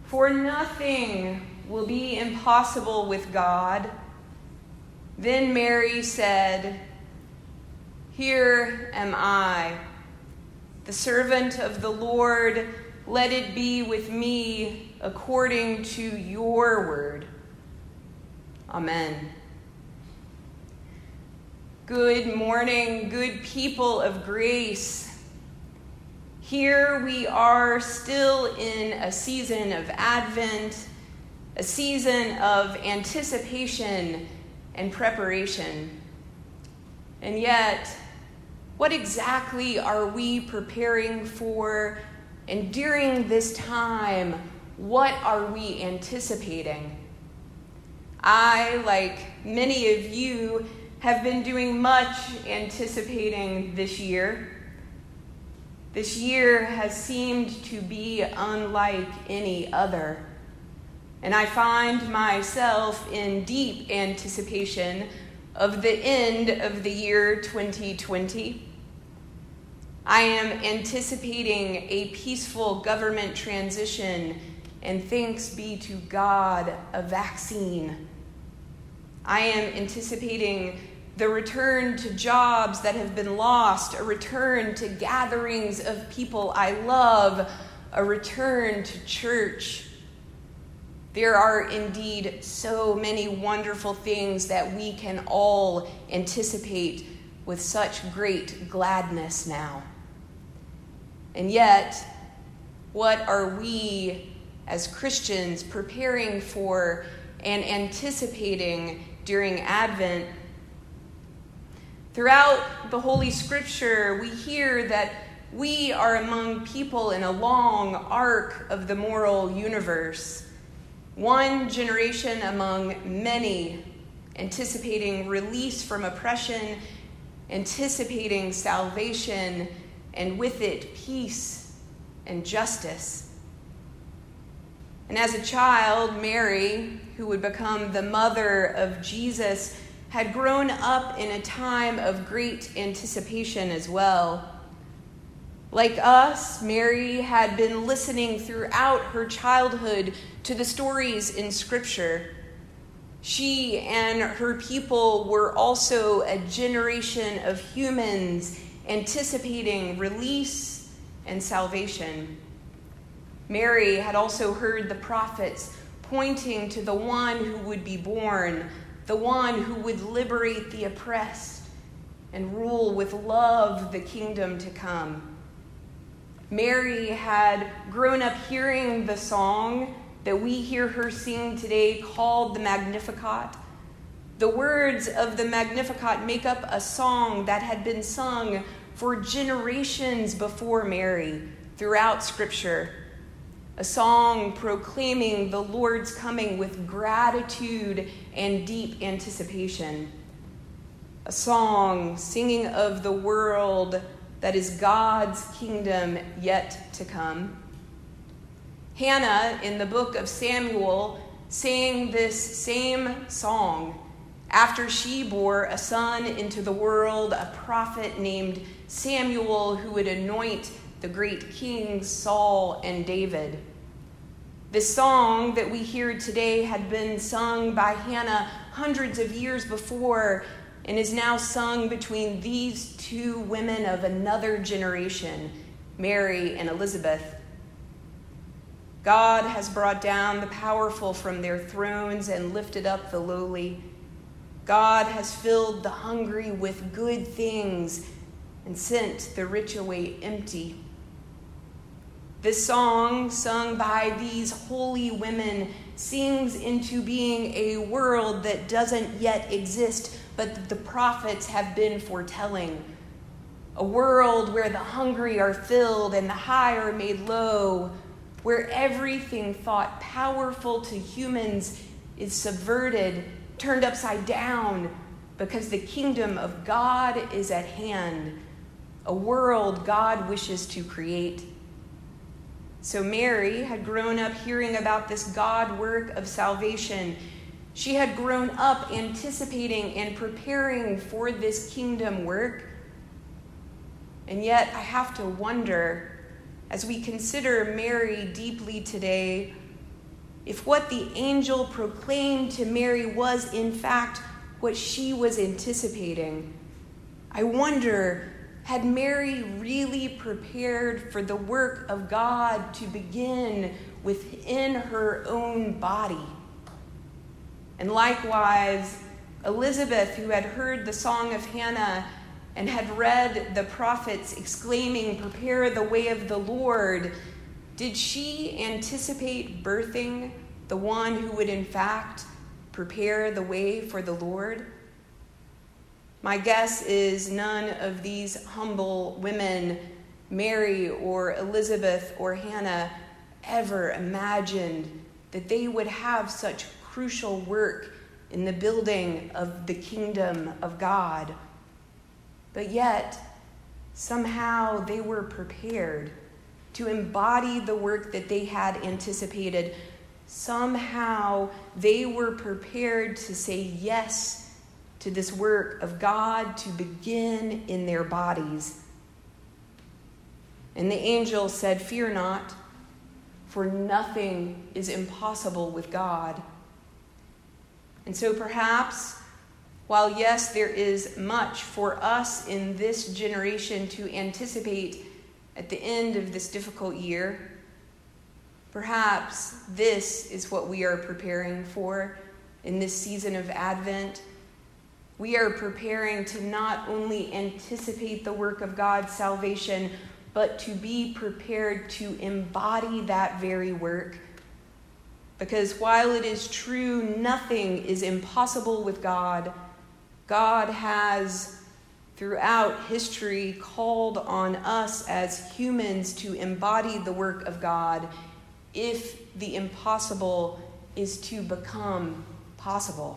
For nothing will be impossible with God. Then Mary said, Here am I, the servant of the Lord. Let it be with me according to your word. Amen. Good morning, good people of grace. Here we are still in a season of Advent, a season of anticipation and preparation. And yet, what exactly are we preparing for? And during this time, what are we anticipating? I, like many of you, have been doing much anticipating this year. This year has seemed to be unlike any other, and I find myself in deep anticipation of the end of the year 2020. I am anticipating a peaceful government transition, and thanks be to God, a vaccine. I am anticipating the return to jobs that have been lost, a return to gatherings of people I love, a return to church. There are indeed so many wonderful things that we can all anticipate with such great gladness now. And yet, what are we as Christians preparing for and anticipating during Advent? Throughout the Holy Scripture, we hear that we are among people in a long arc of the moral universe. One generation among many, anticipating release from oppression, anticipating salvation, and with it, peace and justice. And as a child, Mary, who would become the mother of Jesus, had grown up in a time of great anticipation as well. Like us, Mary had been listening throughout her childhood to the stories in Scripture. She and her people were also a generation of humans anticipating release and salvation. Mary had also heard the prophets pointing to the one who would be born, the one who would liberate the oppressed and rule with love the kingdom to come. Mary had grown up hearing the song that we hear her sing today called the Magnificat. The words of the Magnificat make up a song that had been sung for generations before Mary throughout Scripture. A song proclaiming the Lord's coming with gratitude and deep anticipation. A song singing of the world that is God's kingdom yet to come. Hannah, in the book of Samuel, sang this same song after she bore a son into the world, a prophet named Samuel, who would anoint the great kings Saul and David. This song that we hear today had been sung by Hannah hundreds of years before and is now sung between these two women of another generation, Mary and Elizabeth. God has brought down the powerful from their thrones and lifted up the lowly. God has filled the hungry with good things and sent the rich away empty. This song, sung by these holy women, sings into being a world that doesn't yet exist, but that the prophets have been foretelling. A world where the hungry are filled and the high are made low, where everything thought powerful to humans is subverted, turned upside down, because the kingdom of God is at hand, a world God wishes to create. So Mary had grown up hearing about this God work of salvation. She had grown up anticipating and preparing for this kingdom work. And yet I have to wonder, as we consider Mary deeply today, if what the angel proclaimed to Mary was in fact what she was anticipating, I wonder, had Mary really prepared for the work of God to begin within her own body? And likewise, Elizabeth, who had heard the song of Hannah and had read the prophets exclaiming, "Prepare the way of the Lord," did she anticipate birthing the one who would in fact prepare the way for the Lord? My guess is none of these humble women, Mary or Elizabeth or Hannah, ever imagined that they would have such crucial work in the building of the kingdom of God. But yet, somehow they were prepared to embody the work that they had anticipated. Somehow they were prepared to say yes to this work of God to begin in their bodies. And the angel said, "Fear not, for nothing is impossible with God." And so perhaps, while yes, there is much for us in this generation to anticipate at the end of this difficult year, perhaps this is what we are preparing for in this season of Advent. We are preparing to not only anticipate the work of God's salvation, but to be prepared to embody that very work. Because while it is true nothing is impossible with God, God has throughout history called on us as humans to embody the work of God if the impossible is to become possible.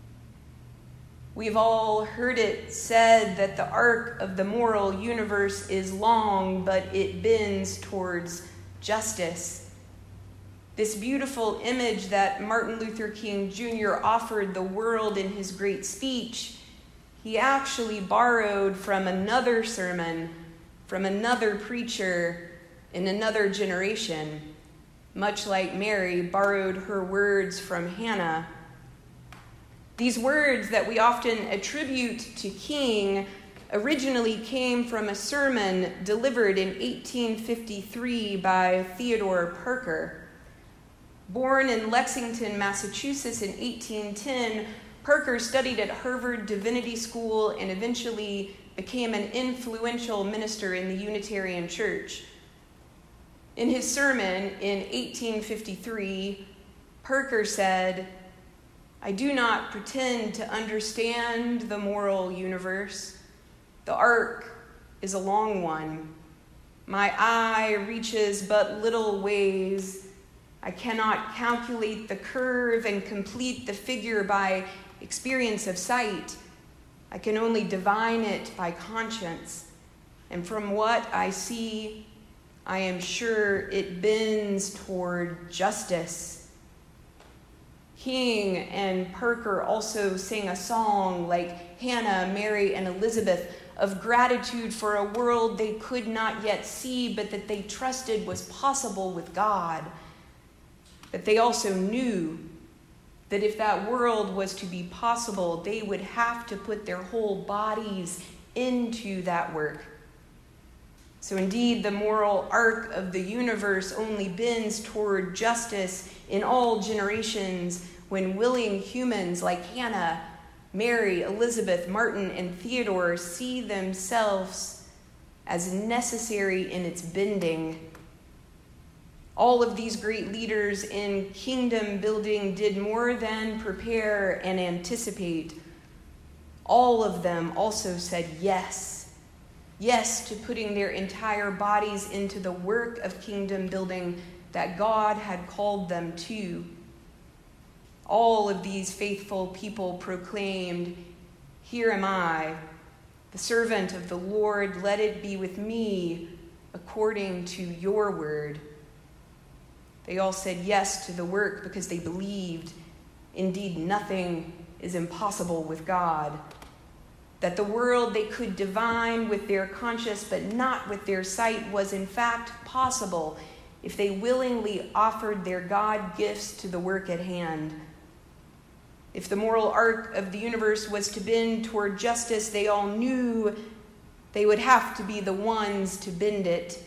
We've all heard it said that the arc of the moral universe is long, but it bends towards justice. This beautiful image that Martin Luther King Jr. offered the world in his great speech, he actually borrowed from another sermon, from another preacher in another generation, much like Mary borrowed her words from Hannah. These words that we often attribute to King originally came from a sermon delivered in 1853 by Theodore Parker. Born in Lexington, Massachusetts in 1810, Parker studied at Harvard Divinity School and eventually became an influential minister in the Unitarian Church. In his sermon in 1853, Parker said, "I do not pretend to understand the moral universe. The arc is a long one. My eye reaches but little ways. I cannot calculate the curve and complete the figure by experience of sight. I can only divine it by conscience. And from what I see, I am sure it bends toward justice." King and Parker also sang a song like Hannah, Mary, and Elizabeth of gratitude for a world they could not yet see, but that they trusted was possible with God. But they also knew that if that world was to be possible, they would have to put their whole bodies into that work. So indeed, the moral arc of the universe only bends toward justice in all generations when willing humans like Hannah, Mary, Elizabeth, Martin, and Theodore see themselves as necessary in its bending. All of these great leaders in kingdom building did more than prepare and anticipate. All of them also said yes. Yes to putting their entire bodies into the work of kingdom building that God had called them to. All of these faithful people proclaimed, "Here am I, the servant of the Lord. Let it be with me according to your word." They all said yes to the work because they believed, indeed, nothing is impossible with God. That the world they could divine with their conscience but not with their sight was in fact possible if they willingly offered their God gifts to the work at hand. If the moral arc of the universe was to bend toward justice, they all knew they would have to be the ones to bend it.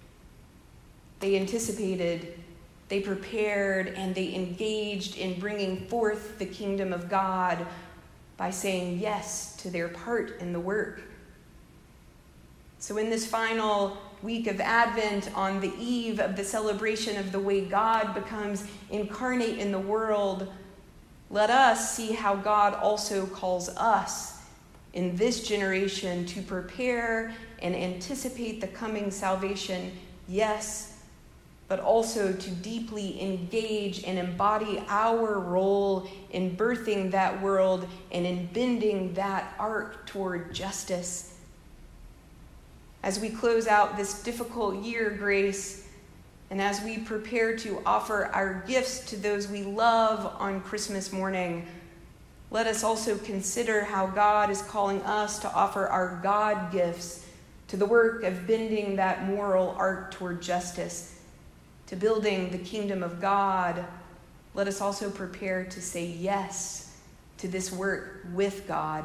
They anticipated, they prepared, and they engaged in bringing forth the kingdom of God by saying yes to their part in the work. So in this final week of Advent, on the eve of the celebration of the way God becomes incarnate in the world, let us see how God also calls us in this generation to prepare and anticipate the coming salvation, yes, but also to deeply engage and embody our role in birthing that world and in bending that arc toward justice. As we close out this difficult year, Grace, and as we prepare to offer our gifts to those we love on Christmas morning, let us also consider how God is calling us to offer our God gifts to the work of bending that moral arc toward justice, to building the kingdom of God. Let us also prepare to say yes to this work with God.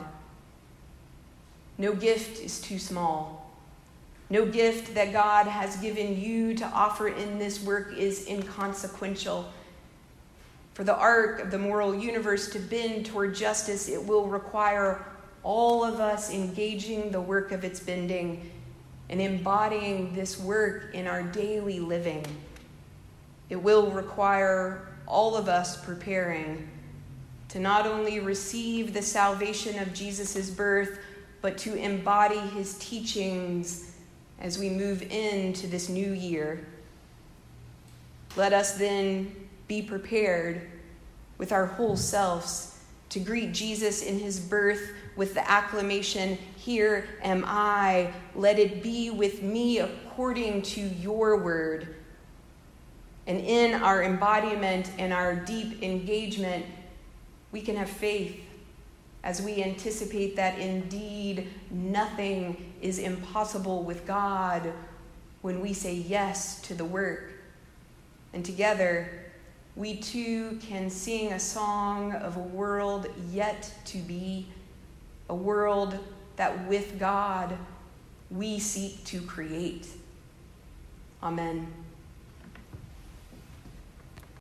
No gift is too small. No gift that God has given you to offer in this work is inconsequential. For the arc of the moral universe to bend toward justice, it will require all of us engaging the work of its bending and embodying this work in our daily living. It will require all of us preparing to not only receive the salvation of Jesus' birth, but to embody his teachings as we move into this new year. Let us then be prepared with our whole selves to greet Jesus in his birth with the acclamation, "Here am I, let it be with me according to your word." And in our embodiment and our deep engagement, we can have faith as we anticipate that indeed nothing is impossible with God when we say yes to the work. And together, we too can sing a song of a world yet to be, a world that with God we seek to create. Amen.